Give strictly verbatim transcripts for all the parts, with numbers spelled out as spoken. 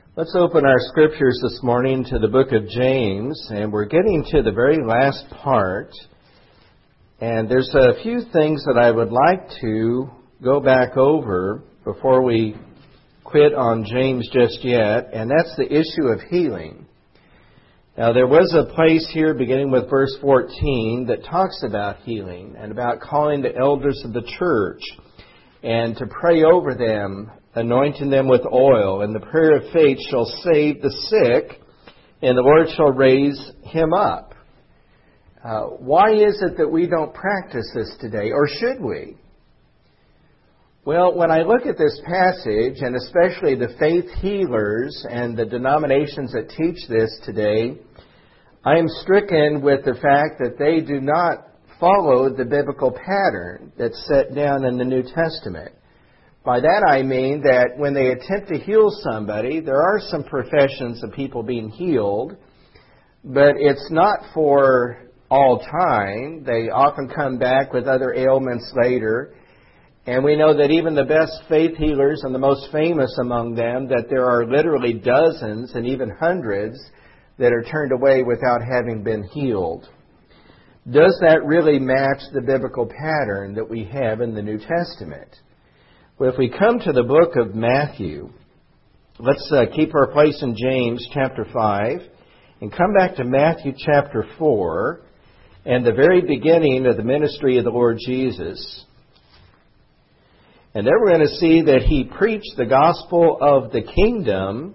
Let's open our scriptures this morning to the book of James, and we're getting to the very last part. And there's a few things that I would like to go back over before we quit on James just yet, and that's the issue of healing. Now, there was a place here beginning with verse fourteen that talks about healing and about calling the elders of the church and to pray over them, anointing them with oil, and the prayer of faith shall save the sick, and the Lord shall raise him up. Uh, why is it that we don't practice this today, or should we? Well, when I look at this passage, and especially the faith healers and the denominations that teach this today, I am stricken with the fact that they do not follow the biblical pattern that's set down in the New Testament. By that I mean that when they attempt to heal somebody, there are some professions of people being healed, but it's not for all time. They often come back with other ailments later. And we know that even the best faith healers and the most famous among them, that there are literally dozens and even hundreds that are turned away without having been healed. Does that really match the biblical pattern that we have in the New Testament? Well, if we come to the book of Matthew, let's uh, keep our place in James chapter five and come back to Matthew chapter four and the very beginning of the ministry of the Lord Jesus. And there we're going to see that he preached the gospel of the kingdom.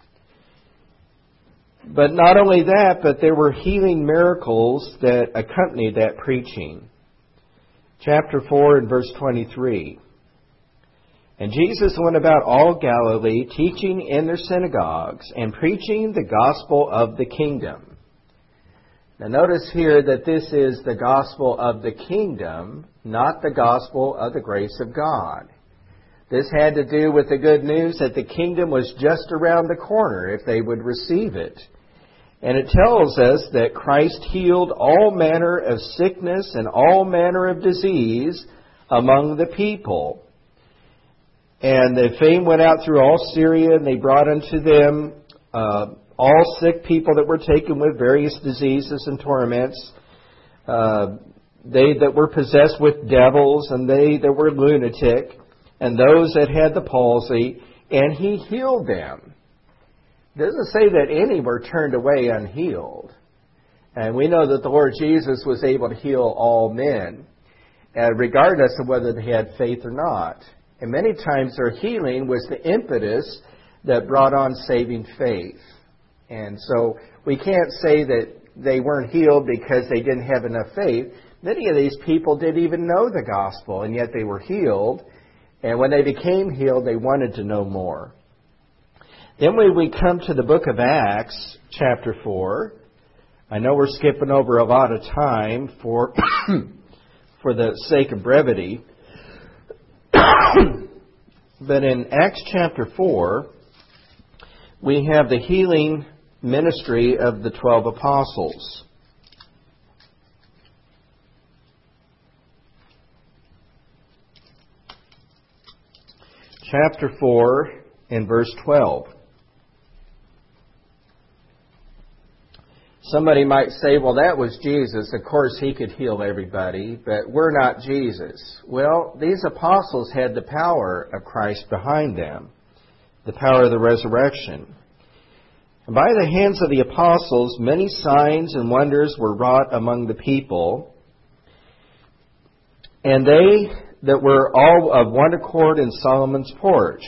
But not only that, but there were healing miracles that accompanied that preaching. Chapter four and verse twenty-three. And Jesus went about all Galilee, teaching in their synagogues and preaching the gospel of the kingdom. Now notice here that this is the gospel of the kingdom, not the gospel of the grace of God. This had to do with the good news that the kingdom was just around the corner if they would receive it. And it tells us that Christ healed all manner of sickness and all manner of disease among the people. And the fame went out through all Syria, and they brought unto them uh, all sick people that were taken with various diseases and torments, uh, they that were possessed with devils, and they that were lunatic, and those that had the palsy, and he healed them. It doesn't say that any were turned away unhealed. And we know that the Lord Jesus was able to heal all men, uh, regardless of whether they had faith or not. And many times their healing was the impetus that brought on saving faith. And so we can't say that they weren't healed because they didn't have enough faith. Many of these people didn't even know the gospel, and yet they were healed. And when they became healed, they wanted to know more. Then when we come to the book of Acts, chapter four, I know we're skipping over a lot of time for, for the sake of brevity. But in Acts chapter four, we have the healing ministry of the twelve apostles. Chapter four and verse twelve. Somebody might say, well, that was Jesus. Of course, he could heal everybody, but we're not Jesus. Well, these apostles had the power of Christ behind them, the power of the resurrection. And by the hands of the apostles, many signs and wonders were wrought among the people, and they that were all of one accord in Solomon's porch.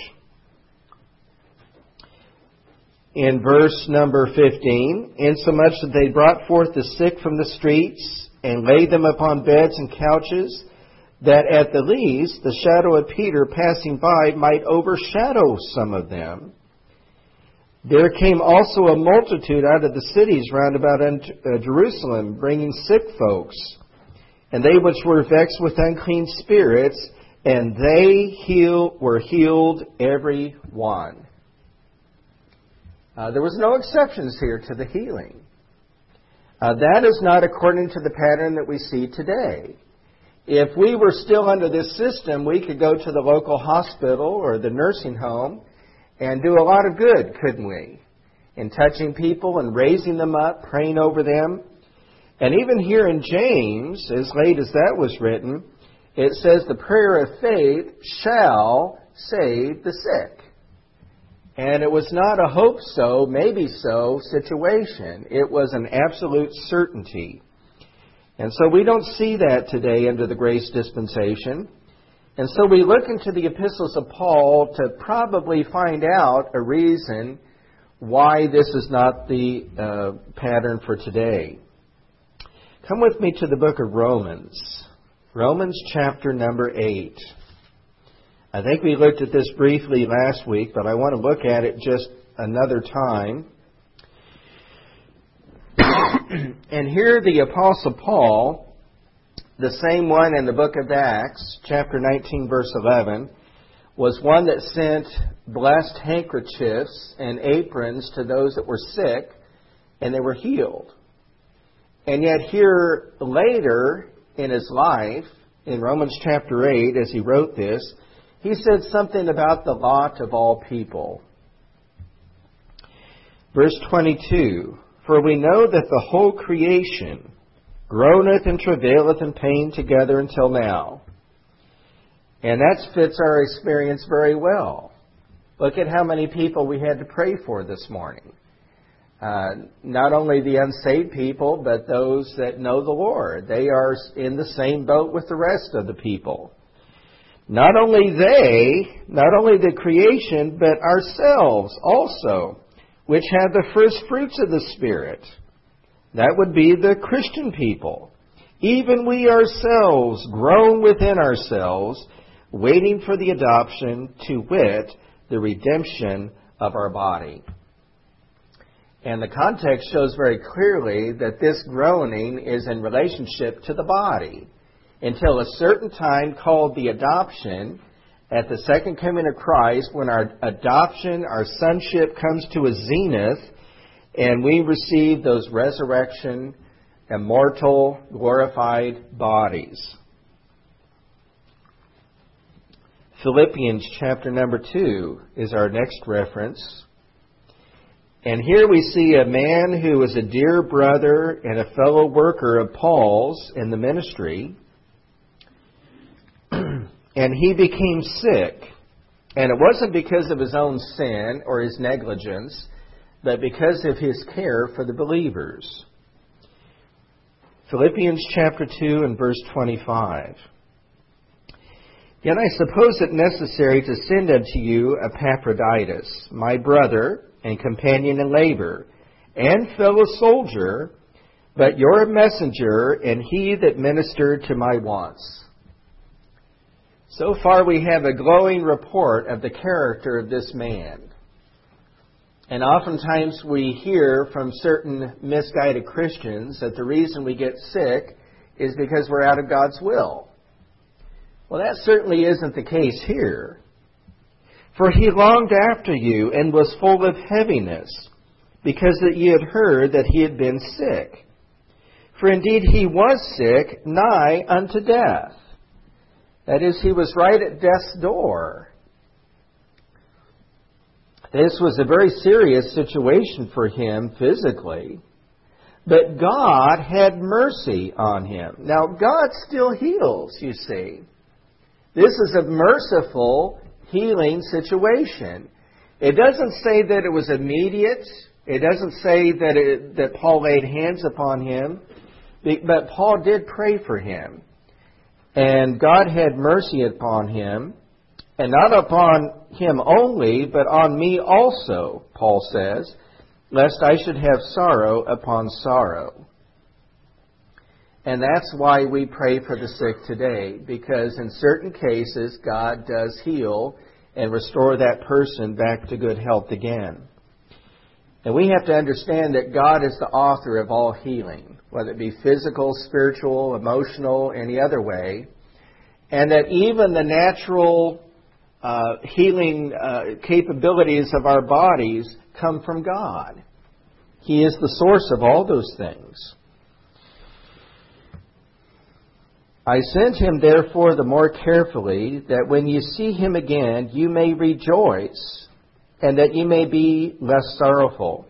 In verse number fifteen, insomuch that they brought forth the sick from the streets and laid them upon beds and couches, that at the least the shadow of Peter passing by might overshadow some of them. There came also a multitude out of the cities round about Jerusalem, bringing sick folks, and they which were vexed with unclean spirits, and they heal, were healed every one. Uh, there was no exceptions here to the healing. Uh, that is not according to the pattern that we see today. If we were still under this system, we could go to the local hospital or the nursing home and do a lot of good, couldn't we? In touching people and raising them up, praying over them. And even here in James, as late as that was written, it says the prayer of faith shall save the sick. And it was not a hope so, maybe so situation. It was an absolute certainty. And so we don't see that today under the grace dispensation. And so we look into the epistles of Paul to probably find out a reason why this is not the uh, pattern for today. Come with me to the book of Romans. Romans chapter number eight. I think we looked at this briefly last week, but I want to look at it just another time. And here the Apostle Paul, the same one in the book of Acts, chapter nineteen, verse eleven, was one that sent blessed handkerchiefs and aprons to those that were sick, and they were healed. And yet here later in his life, in Romans chapter eight, as he wrote this, he said something about the lot of all people. Verse twenty-two, for we know that the whole creation groaneth and travaileth in pain together until now. And that fits our experience very well. Look at how many people we had to pray for this morning. Uh, not only the unsaved people, but those that know the Lord. They are in the same boat with the rest of the people. Not only they, not only the creation, but ourselves also, which have the first fruits of the Spirit. That would be the Christian people. Even we ourselves groan within ourselves, waiting for the adoption, to wit, the redemption of our body. And the context shows very clearly that this groaning is in relationship to the body. Until a certain time called the adoption, at the second coming of Christ, when our adoption, our sonship comes to a zenith, and we receive those resurrection, immortal, glorified bodies. Philippians chapter number two is our next reference. And here we see a man who was a dear brother and a fellow worker of Paul's in the ministry. And he became sick. And it wasn't because of his own sin or his negligence, but because of his care for the believers. Philippians chapter two and verse twenty-five. Yet I suppose it necessary to send unto you Epaphroditus, my brother and companion in labor, and fellow soldier, but your messenger, and he that ministered to my wants. So far we have a glowing report of the character of this man. And oftentimes we hear from certain misguided Christians that the reason we get sick is because we're out of God's will. Well, that certainly isn't the case here. For he longed after you and was full of heaviness, because that ye had heard that he had been sick. For indeed he was sick, nigh unto death. That is, he was right at death's door. This was a very serious situation for him physically. But God had mercy on him. Now, God still heals, you see. This is a merciful healing situation. It doesn't say that it was immediate. It doesn't say that it, that Paul laid hands upon him. But Paul did pray for him. And God had mercy upon him. And not upon him only, but on me also, Paul says, lest I should have sorrow upon sorrow. And that's why we pray for the sick today, because in certain cases God does heal and restore that person back to good health again. And we have to understand that God is the author of all healing, whether it be physical, spiritual, emotional, any other way. And that even the natural uh, healing uh, capabilities of our bodies come from God. He is the source of all those things. I sent him therefore the more carefully, that when you see him again, you may rejoice, and that ye may be less sorrowful.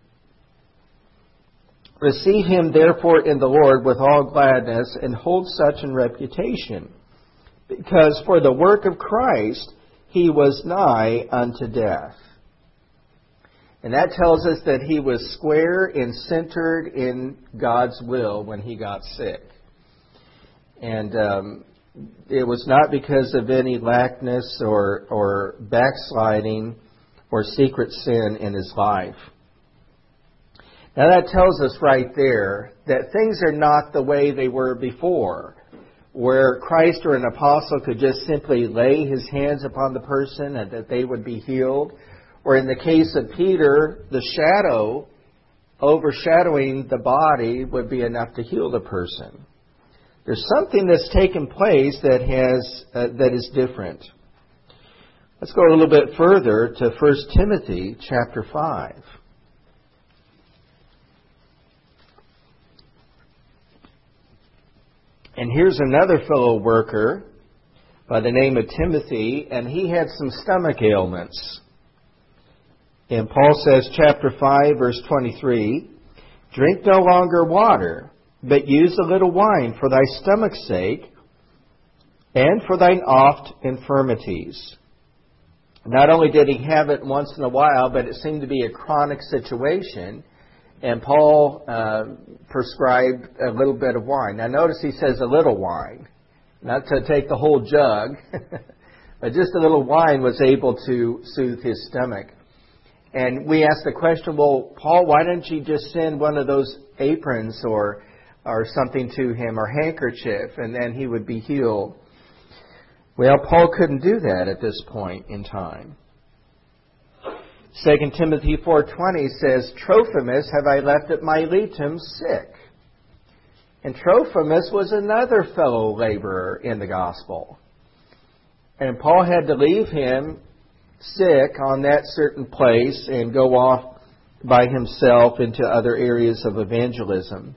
Receive him therefore in the Lord with all gladness, and hold such in reputation, because for the work of Christ he was nigh unto death. And that tells us that he was square and centered in God's will when he got sick. And um, it was not because of any lackness or, or backsliding or secret sin in his life. Now that tells us right there that things are not the way they were before, where Christ or an apostle could just simply lay his hands upon the person and that they would be healed. Or in the case of Peter, the shadow overshadowing the body would be enough to heal the person. There's something that's taken place that has uh, that is different. Let's go a little bit further to First Timothy chapter five. And here's another fellow worker by the name of Timothy, and he had some stomach ailments. And Paul says, chapter five, verse twenty-three, drink no longer water, but use a little wine for thy stomach's sake, and for thine oft infirmities. Not only did he have it once in a while, but it seemed to be a chronic situation. And Paul uh, prescribed a little bit of wine. Now notice he says a little wine, not to take the whole jug, but just a little wine was able to soothe his stomach. And we asked the question, well, Paul, why didn't you just send one of those aprons or or something to him, or handkerchief, and then he would be healed? Well, Paul couldn't do that at this point in time. Second Timothy four twenty says, Trophimus have I left at Miletum sick. And Trophimus was another fellow laborer in the gospel. And Paul had to leave him sick on that certain place and go off by himself into other areas of evangelism.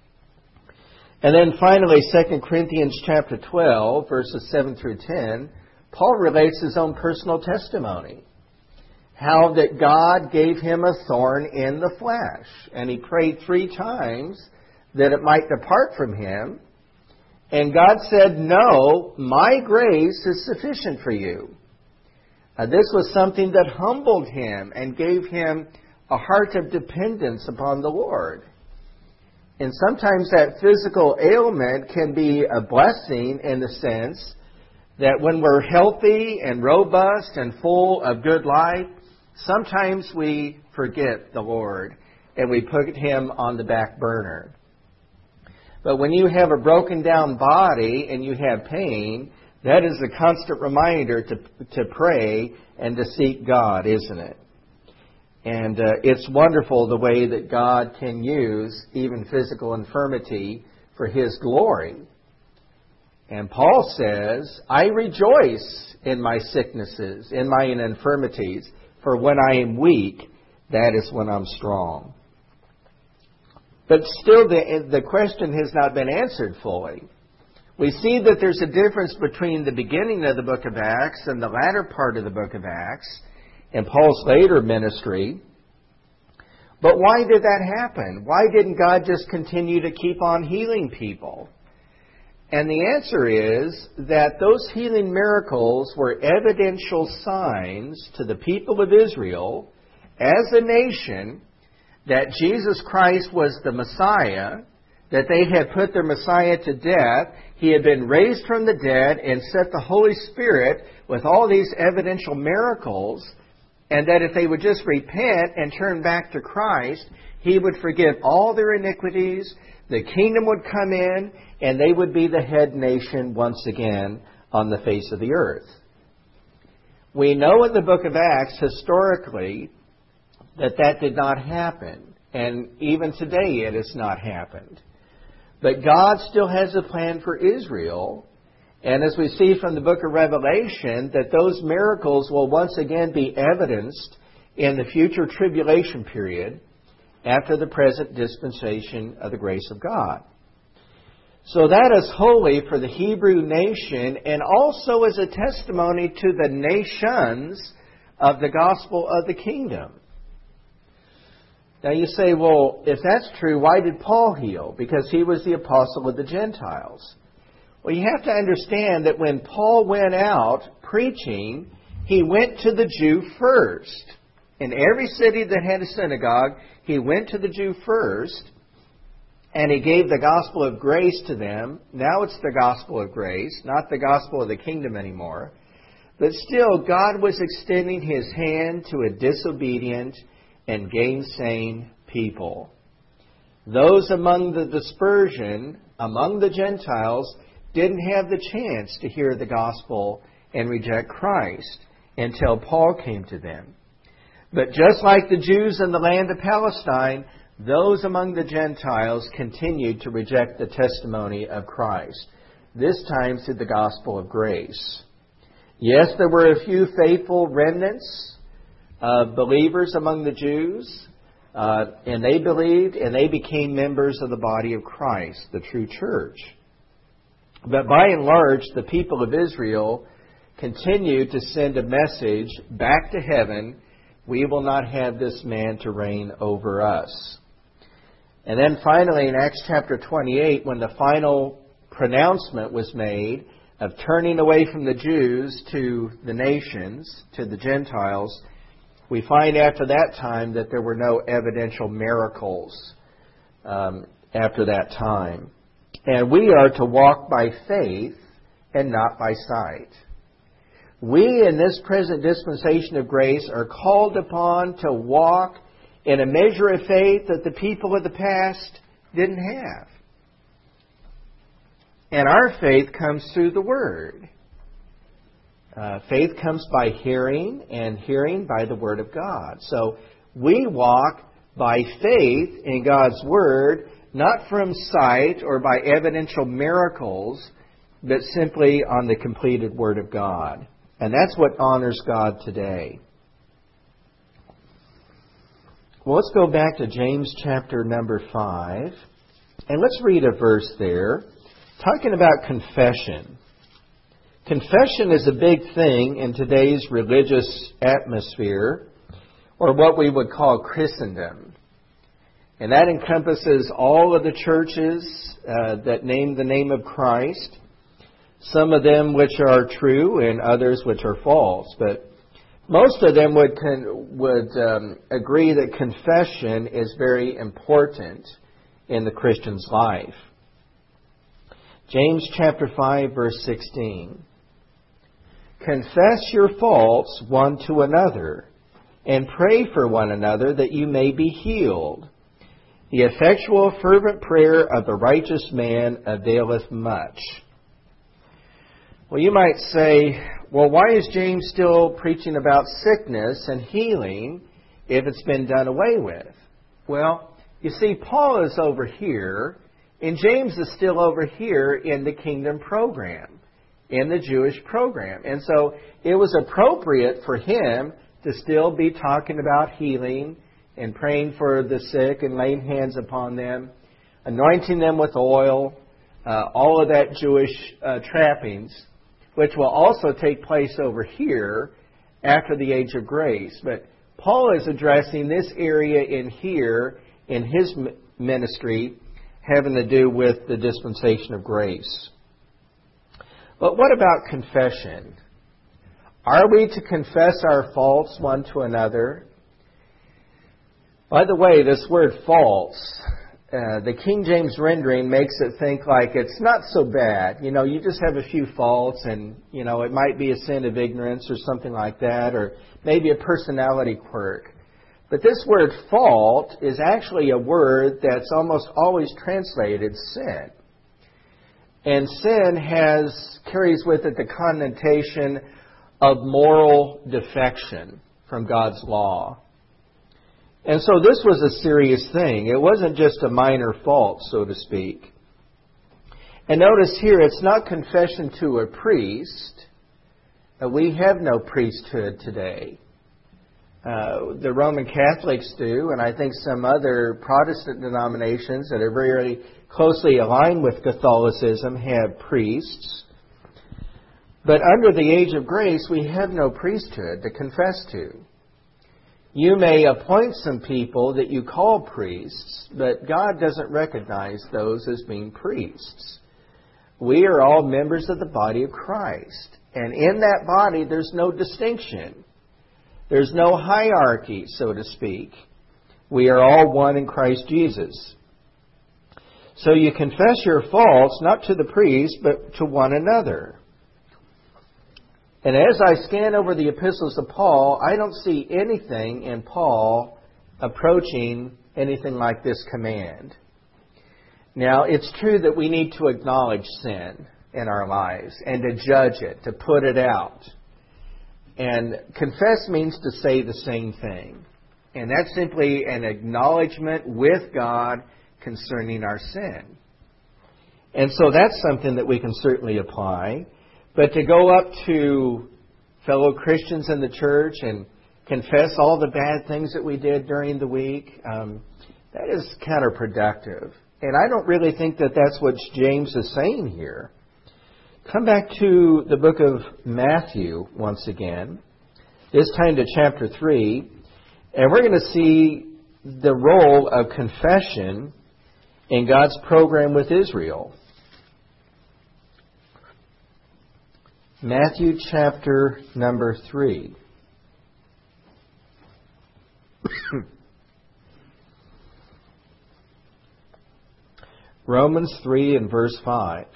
And then finally, Second Corinthians chapter twelve, verses seven through ten, Paul relates his own personal testimony. How that God gave him a thorn in the flesh. And he prayed three times that it might depart from him. And God said, no, my grace is sufficient for you. Uh, this was something that humbled him and gave him a heart of dependence upon the Lord. And sometimes that physical ailment can be a blessing in the sense that when we're healthy and robust and full of good life, sometimes we forget the Lord and we put Him on the back burner. But when you have a broken down body and you have pain, that is a constant reminder to to pray and to seek God, isn't it? And uh, it's wonderful the way that God can use even physical infirmity for His glory. And Paul says, I rejoice in my sicknesses, in my infirmities, for when I am weak, that is when I'm strong. But still, the, the question has not been answered fully. We see that there's a difference between the beginning of the book of Acts and the latter part of the book of Acts and Paul's later ministry. But why did that happen? Why didn't God just continue to keep on healing people? And the answer is that those healing miracles were evidential signs to the people of Israel as a nation that Jesus Christ was the Messiah, that they had put their Messiah to death. He had been raised from the dead and sent the Holy Spirit with all these evidential miracles, and that if they would just repent and turn back to Christ, He would forgive all their iniquities, the kingdom would come in, and they would be the head nation once again on the face of the earth. We know in the book of Acts, historically, that that did not happen. And even today it has not happened. But God still has a plan for Israel. And as we see from the book of Revelation, that those miracles will once again be evidenced in the future tribulation period after the present dispensation of the grace of God. So that is holy for the Hebrew nation and also as a testimony to the nations of the gospel of the kingdom. Now you say, well, if that's true, why did Paul heal? Because he was the apostle of the Gentiles. Well, you have to understand that when Paul went out preaching, he went to the Jew first. In every city that had a synagogue, he went to the Jew first, and he gave the gospel of grace to them. Now it's the gospel of grace, not the gospel of the kingdom anymore. But still, God was extending His hand to a disobedient and gainsaying people. Those among the dispersion, among the Gentiles, didn't have the chance to hear the gospel and reject Christ until Paul came to them. But just like the Jews in the land of Palestine, those among the Gentiles continued to reject the testimony of Christ, this time through the gospel of grace. Yes, there were a few faithful remnants of believers among the Jews, uh, and they believed and they became members of the body of Christ, the true church. But by and large, the people of Israel continued to send a message back to heaven: we will not have this man to reign over us. And then finally in Acts chapter twenty-eight, when the final pronouncement was made of turning away from the Jews to the nations, to the Gentiles, we find after that time that there were no evidential miracles um, after that time. And we are to walk by faith and not by sight. We in this present dispensation of grace are called upon to walk in a measure of faith that the people of the past didn't have. And our faith comes through the Word. Uh, faith comes by hearing, and hearing by the Word of God. So we walk by faith in God's Word, not from sight or by evidential miracles, but simply on the completed Word of God. And that's what honors God today. Well, let's go back to James chapter number five, and let's read a verse there, talking about confession. Confession is a big thing in today's religious atmosphere, or what we would call Christendom. And that encompasses all of the churches uh, that name the name of Christ, some of them which are true and others which are false. But most of them would con- would um, agree that confession is very important in the Christian's life. James chapter five, verse sixteen. Confess your faults one to another, and pray for one another that you may be healed. The effectual fervent prayer of the righteous man availeth much. Well, you might say, well, why is James still preaching about sickness and healing if it's been done away with? Well, you see, Paul is over here, and James is still over here in the kingdom program, in the Jewish program. And so it was appropriate for him to still be talking about healing and praying for the sick and laying hands upon them, anointing them with oil, uh, all of that Jewish uh, trappings, which will also take place over here after the age of grace. But Paul is addressing this area in here in his ministry having to do with the dispensation of grace. But what about confession? Are we to confess our faults one to another? By the way, this word faults, uh, the King James rendering makes it think like it's not so bad. You know, you just have a few faults and, you know, it might be a sin of ignorance or something like that, or maybe a personality quirk. But this word fault is actually a word that's almost always translated sin. And sin has carries with it the connotation of moral defection from God's law. And so this was a serious thing. It wasn't just a minor fault, so to speak. And notice here, it's not confession to a priest. Uh, we have no priesthood today. Uh, the Roman Catholics do, and I think some other Protestant denominations that are very closely aligned with Catholicism have priests. But under the age of grace, we have no priesthood to confess to. You may appoint some people that you call priests, but God doesn't recognize those as being priests. We are all members of the body of Christ. And in that body, there's no distinction. There's no hierarchy, so to speak. We are all one in Christ Jesus. So you confess your faults not to the priest, but to one another. And as I scan over the epistles of Paul, I don't see anything in Paul approaching anything like this command. Now, it's true that we need to acknowledge sin in our lives and to judge it, to put it out. And confess means to say the same thing. And that's simply an acknowledgement with God concerning our sin. And so that's something that we can certainly apply. But to go up to fellow Christians in the church and confess all the bad things that we did during the week, um, that is counterproductive. And I don't really think that that's what James is saying here. Come back to the book of Matthew once again, this time to chapter three, and we're going to see the role of confession in God's program with Israel. Matthew chapter number three. Romans three and verse five.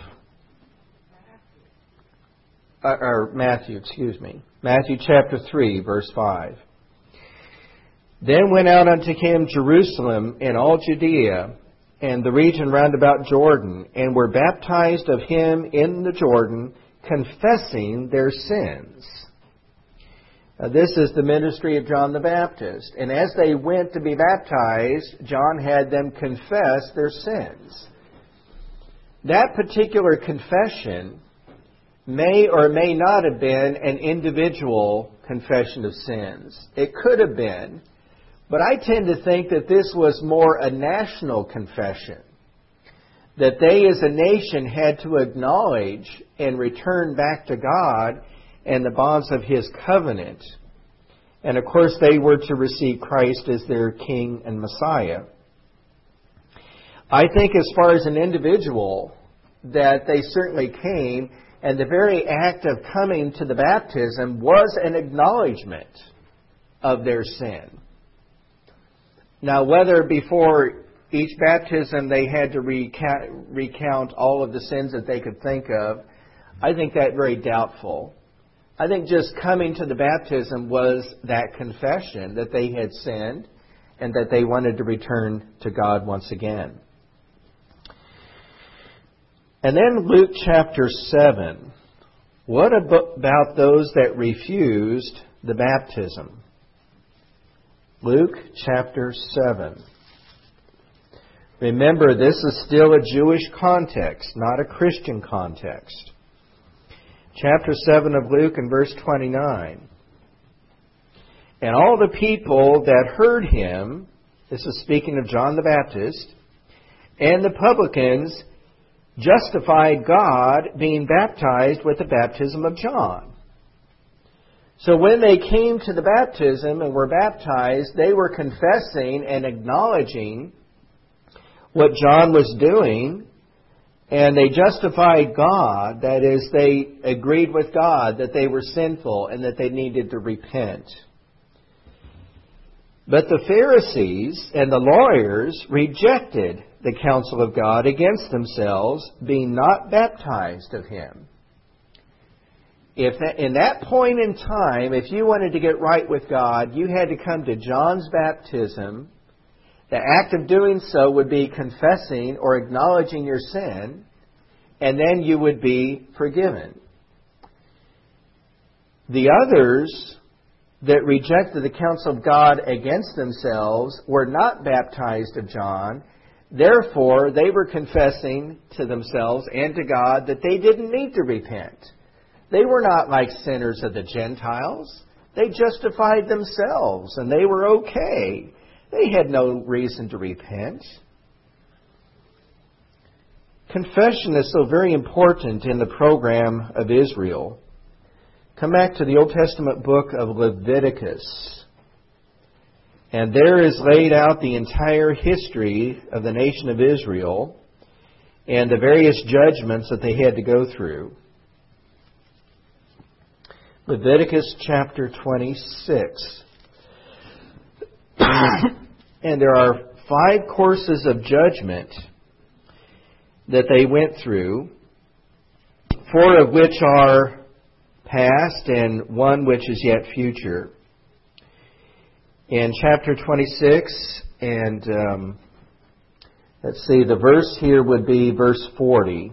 Uh, or Matthew, excuse me. Matthew chapter three, verse five. Then went out unto him Jerusalem and all Judea and the region round about Jordan, and were baptized of him in the Jordan, confessing their sins. Now, this is the ministry of John the Baptist. And as they went to be baptized, John had them confess their sins. That particular confession may or may not have been an individual confession of sins. It could have been, but I tend to think that this was more a national confession. That they as a nation had to acknowledge and return back to God and the bonds of His covenant. And of course they were to receive Christ as their King and Messiah. I think as far as an individual, that they certainly came, and the very act of coming to the baptism was an acknowledgement of their sin. Now, whether before each baptism they had to recount, recount all of the sins that they could think of, I think that very doubtful. I think just coming to the baptism was that confession that they had sinned and that they wanted to return to God once again. And then Luke chapter seven. What about those that refused the baptism? Luke chapter seven. Remember, this is still a Jewish context, not a Christian context. Chapter seven of Luke and verse twenty-nine. And all the people that heard him, this is speaking of John the Baptist, and the publicans justified God, being baptized with the baptism of John. So when they came to the baptism and were baptized, they were confessing and acknowledging what John was doing, and they justified God. That is, they agreed with God that they were sinful and that they needed to repent. But the Pharisees and the lawyers rejected the counsel of God against themselves, being not baptized of him. If that, in that point in time, if you wanted to get right with God, you had to come to John's baptism. The act of doing so would be confessing or acknowledging your sin, and then you would be forgiven. The others that rejected the counsel of God against themselves were not baptized of John. Therefore, they were confessing to themselves and to God that they didn't need to repent. They were not like sinners of the Gentiles. They justified themselves, and they were okay. They had no reason to repent. Confession is so very important in the program of Israel. come back to the Old Testament book of Leviticus. And there is laid out the entire history of the nation of Israel and the various judgments that they had to go through. Leviticus chapter twenty-six. And there are five courses of judgment that they went through, four of which are past and one which is yet future. In chapter twenty-six, and um, let's see, the verse here would be verse forty.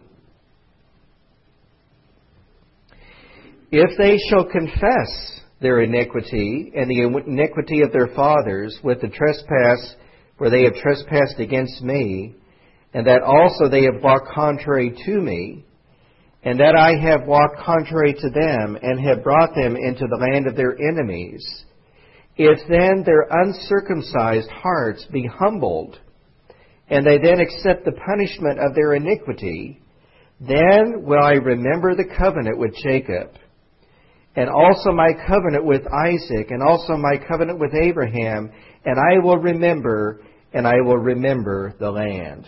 If they shall confess their iniquity and the iniquity of their fathers with the trespass where they have trespassed against me, and that also they have walked contrary to me, and that I have walked contrary to them, and have brought them into the land of their enemies, if then their uncircumcised hearts be humbled, and they then accept the punishment of their iniquity, then will I remember the covenant with Jacob, and also my covenant with Isaac, and also my covenant with Abraham, and I will remember, and I will remember the land.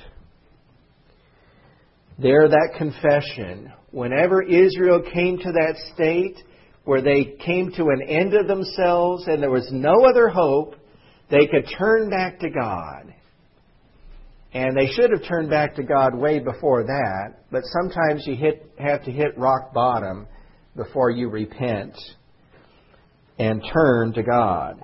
There, that confession, whenever Israel came to that state where they came to an end of themselves and there was no other hope, they could turn back to God. And they should have turned back to God way before that, but sometimes you hit, have to hit rock bottom before you repent and turn to God.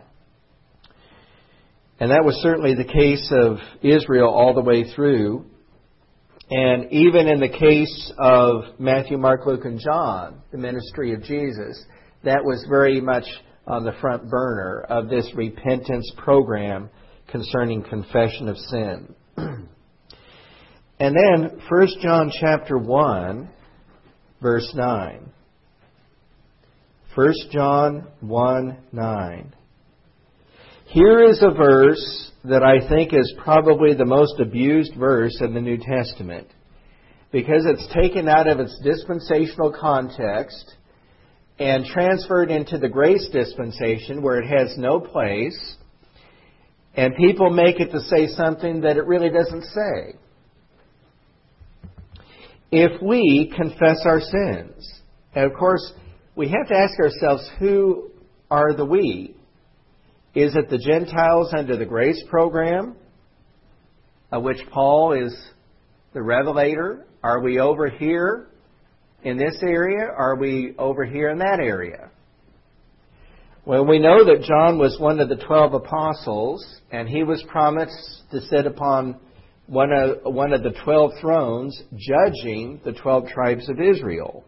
And that was certainly the case of Israel all the way through. And even in the case of Matthew, Mark, Luke, and John, the ministry of Jesus, that was very much on the front burner of this repentance program concerning confession of sin. And then First John chapter one, verse nine. First John one, nine. Here is a verse that I think is probably the most abused verse in the New Testament, because it's taken out of its dispensational context and transferred into the grace dispensation where it has no place, and people make it to say something that it really doesn't say. If we confess our sins, and of course, we have to ask ourselves, who are the we? Is it the Gentiles under the grace program, of which Paul is the revelator? Are we over here in this area? Are we over here in that area? Well, we know that John was one of the twelve apostles, and he was promised to sit upon one of, one of the twelve thrones, judging the twelve tribes of Israel.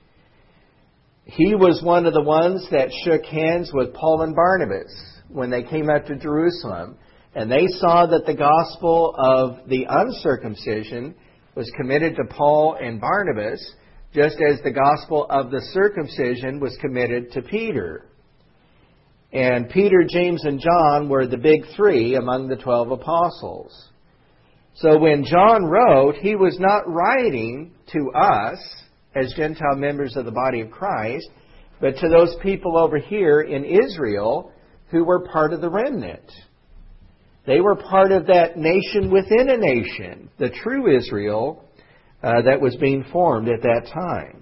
He was one of the ones that shook hands with Paul and Barnabas when they came up to Jerusalem, and they saw that the gospel of the uncircumcision was committed to Paul and Barnabas, just as the gospel of the circumcision was committed to Peter. And Peter, James, and John were the big three among the twelve apostles. So when John wrote, he was not writing to us as Gentile members of the body of Christ, but to those people over here in Israel who were part of the remnant. They were part of that nation within a nation, the true Israel uh, that was being formed at that time.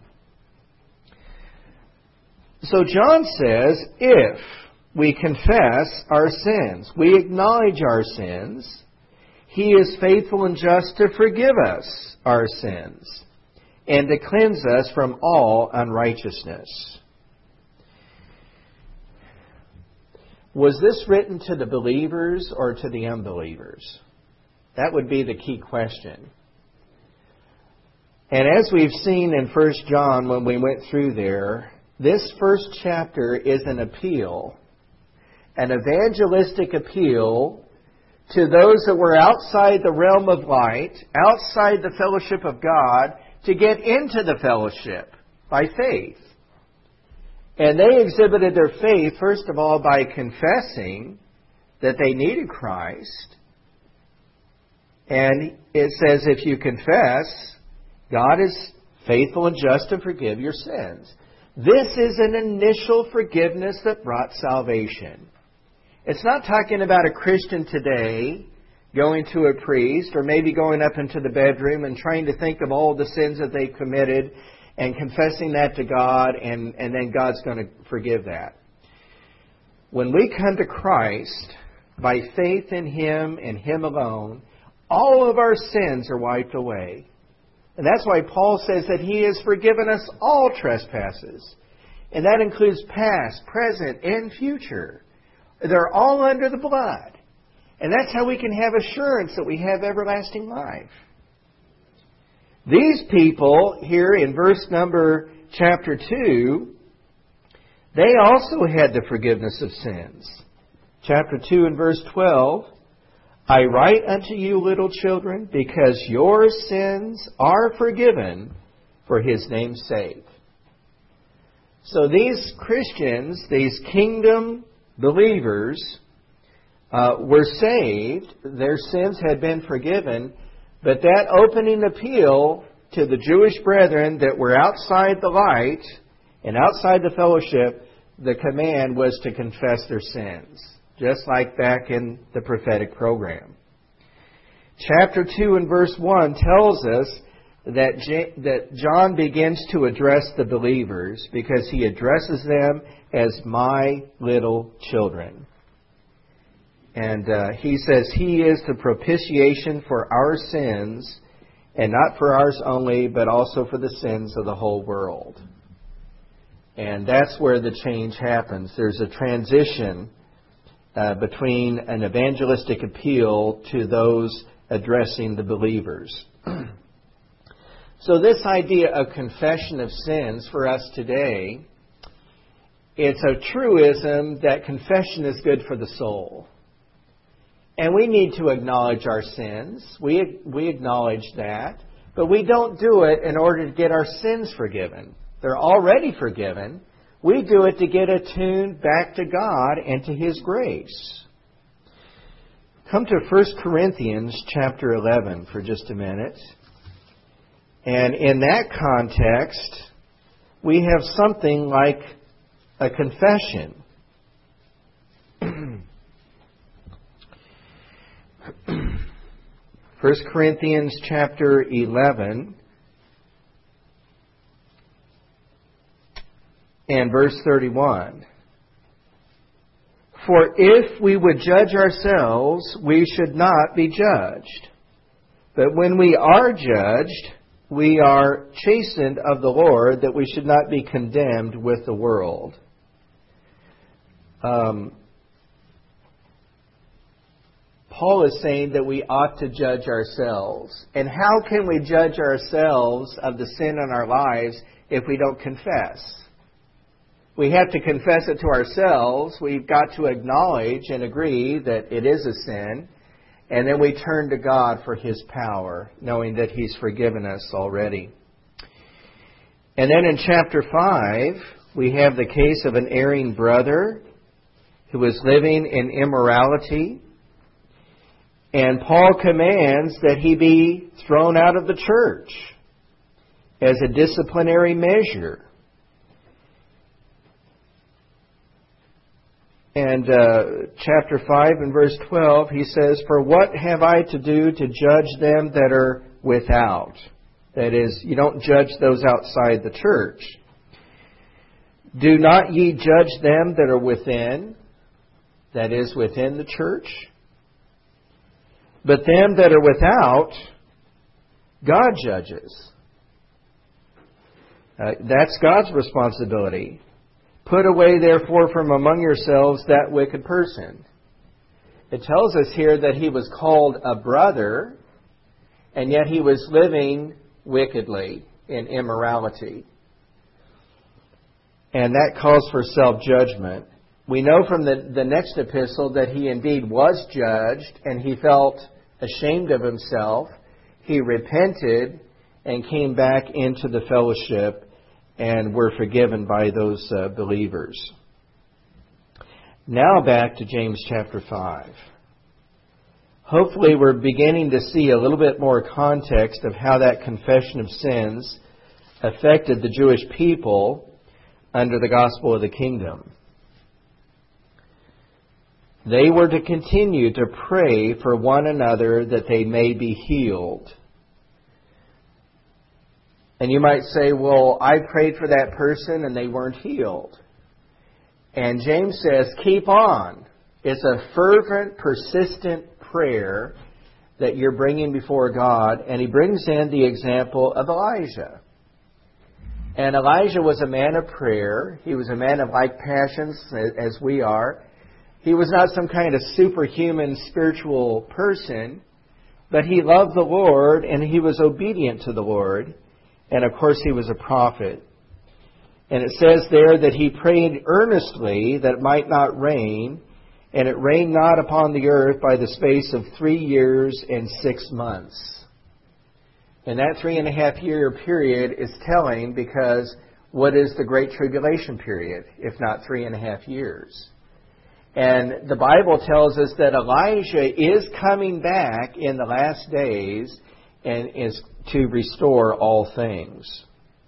So John says, if we confess our sins, we acknowledge our sins, He is faithful and just to forgive us our sins and to cleanse us from all unrighteousness. Was this written to the believers or to the unbelievers? That would be the key question. And as we've seen in First John when we went through there, this first chapter is an appeal, an evangelistic appeal to those that were outside the realm of light, outside the fellowship of God, to get into the fellowship by faith. And they exhibited their faith, first of all, by confessing that they needed Christ. And it says, if you confess, God is faithful and just to forgive your sins. This is an initial forgiveness that brought salvation. It's not talking about a Christian today going to a priest or maybe going up into the bedroom and trying to think of all the sins that they committed and confessing that to God, and, and then God's going to forgive that. When we come to Christ, by faith in Him and Him alone, all of our sins are wiped away. And that's why Paul says that He has forgiven us all trespasses. And that includes past, present, and future. They're all under the blood. And that's how we can have assurance that we have everlasting life. These people here in verse number chapter two, they also had the forgiveness of sins. Chapter two and verse twelve, I write unto you, little children, because your sins are forgiven for His name's sake. So these Christians, these kingdom believers, uh, were saved. Their sins had been forgiven. But that opening appeal to the Jewish brethren that were outside the light and outside the fellowship, the command was to confess their sins, just like back in the prophetic program. Chapter two and verse one tells us that, J- that John begins to address the believers because he addresses them as my little children. And uh, he says He is the propitiation for our sins, and not for ours only, but also for the sins of the whole world. And that's where the change happens. There's a transition uh, between an evangelistic appeal to those addressing the believers. So this idea of confession of sins for us today, it's a truism that confession is good for the soul. And we need to acknowledge our sins. We we acknowledge that. But we don't do it in order to get our sins forgiven. They're already forgiven. We do it to get attuned back to God and to His grace. Come to First Corinthians chapter eleven for just a minute. And in that context, we have something like a confession. First Corinthians chapter eleven and verse thirty-one. For if we would judge ourselves, we should not be judged. But when we are judged, we are chastened of the Lord, that we should not be condemned with the world. Um, Paul is saying that we ought to judge ourselves. And how can we judge ourselves of the sin in our lives if we don't confess? We have to confess it to ourselves. We've got to acknowledge and agree that it is a sin. And then we turn to God for His power, knowing that He's forgiven us already. And then in chapter five, we have the case of an erring brother who was living in immorality. And Paul commands that he be thrown out of the church as a disciplinary measure. And uh, chapter five and verse twelve, he says, For what have I to do to judge them that are without? That is, you don't judge those outside the church. Do not ye judge them that are within? That is, within the church? But them that are without, God judges. Uh, that's God's responsibility. Put away, therefore, from among yourselves that wicked person. It tells us here that he was called a brother, and yet he was living wickedly in immorality. And that calls for self-judgment. We know from the, the next epistle that he indeed was judged, and he felt ashamed of himself. He repented and came back into the fellowship and were forgiven by those uh, believers. Now back to James chapter five. Hopefully we're beginning to see a little bit more context of how that confession of sins affected the Jewish people, under the gospel of the kingdom. They were to continue to pray for one another that they may be healed. And you might say, well, I prayed for that person and they weren't healed. And James says, keep on. It's a fervent, persistent prayer that you're bringing before God. And he brings in the example of Elijah. And Elijah was a man of prayer. He was a man of like passions as we are. He was not some kind of superhuman spiritual person, but he loved the Lord and he was obedient to the Lord. And of course he was a prophet. And it says there that he prayed earnestly that it might not rain, and it rained not upon the earth by the space of three years and six months. And that three and a half year period is telling, because what is the Great Tribulation period, if not three and a half years? And the Bible tells us that Elijah is coming back in the last days and is to restore all things.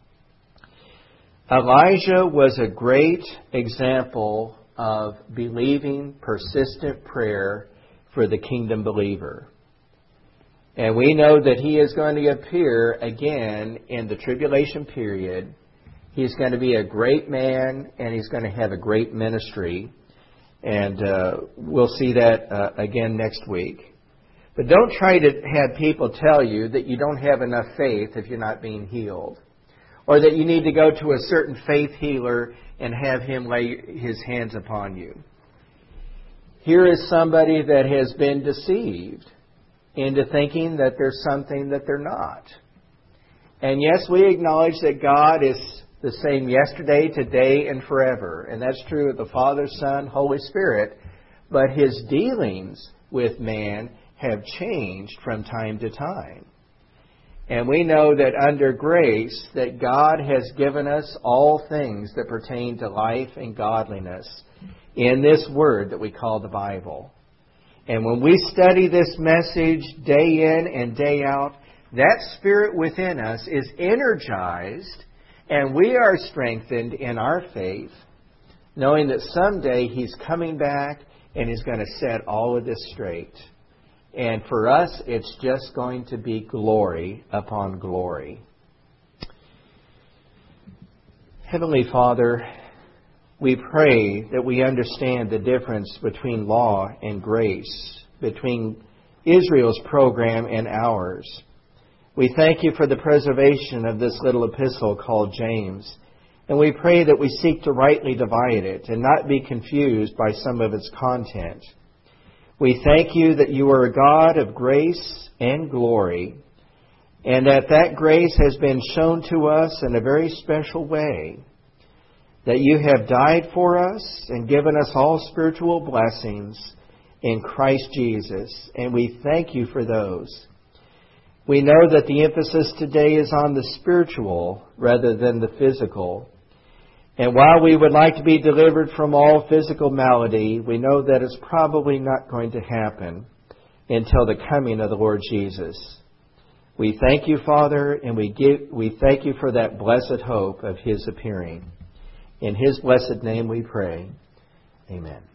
Elijah was a great example of believing, persistent prayer for the kingdom believer. And we know that he is going to appear again in the tribulation period. He's going to be a great man and he's going to have a great ministry. And uh, we'll see that uh, again next week. But don't try to have people tell you that you don't have enough faith if you're not being healed. Or that you need to go to a certain faith healer and have him lay his hands upon you. Here is somebody that has been deceived into thinking that there's something that they're not. And yes, we acknowledge that God is the same yesterday, today, and forever. And that's true of the Father, Son, Holy Spirit. But His dealings with man have changed from time to time. And we know that under grace, that God has given us all things that pertain to life and godliness in this Word that we call the Bible. And when we study this message day in and day out, that Spirit within us is energized, and we are strengthened in our faith, knowing that someday He's coming back and He's going to set all of this straight. And for us, it's just going to be glory upon glory. Heavenly Father, we pray that we understand the difference between law and grace, between Israel's program and ours. We thank You for the preservation of this little epistle called James, and we pray that we seek to rightly divide it and not be confused by some of its content. We thank You that You are a God of grace and glory, and that that grace has been shown to us in a very special way, that You have died for us and given us all spiritual blessings in Christ Jesus, and we thank You for those. We know that the emphasis today is on the spiritual rather than the physical. And while we would like to be delivered from all physical malady, we know that it's probably not going to happen until the coming of the Lord Jesus. We thank You, Father, and we give we thank You for that blessed hope of His appearing. In His blessed name we pray. Amen.